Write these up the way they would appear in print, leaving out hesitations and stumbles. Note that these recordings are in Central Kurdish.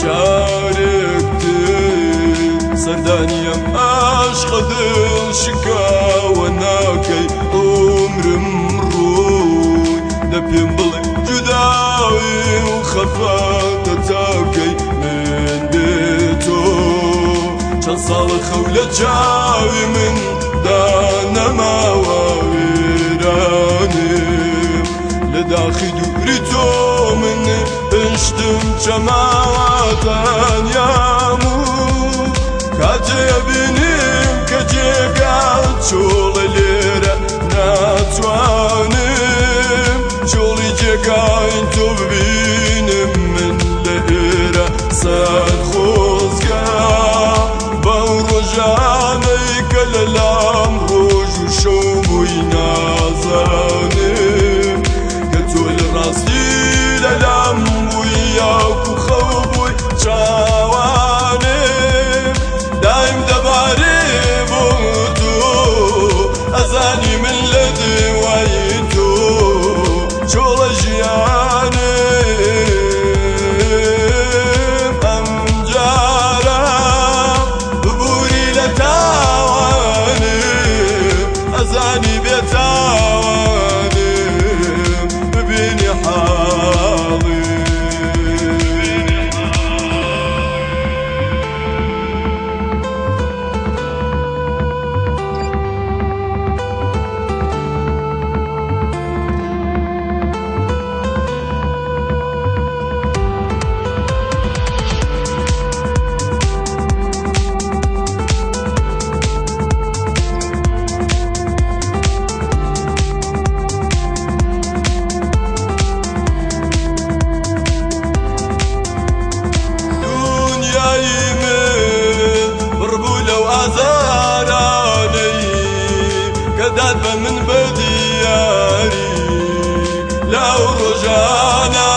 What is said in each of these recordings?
سردانيم عشق دل شكاوى ناكي عمرم روي دبيم بلي جداوي وخفاتتاكي من بيتو چند سال خولة جاوي من دانا ما ويرانم لداخل دوريتو من اشتم جماعتان يامو كاتي بينيم كجيقال شول ليرة ناتوانم شولي جيقاين تبينم من ليرة ساد خوزقا بورجاني كاللام روج وشومي نازانم كتول راسي للام وياك وخوبوي جوانم دايم دباري بوتو أزاني من لدي ويتو شول جيانم أمجارا ببوري لتاوانم أزاني بيتاوانم ببيني حاضر داد من بدياري لو رجعنا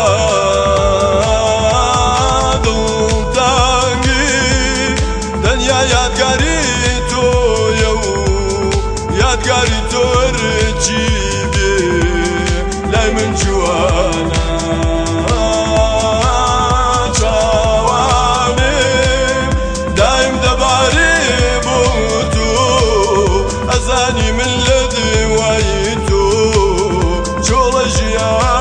دلتاني دنيا يادقاري تو يو يادقاري تو رجيبي لاي من جوانا جوانم دايم دباري أزاني من لدي ويتو شول جيان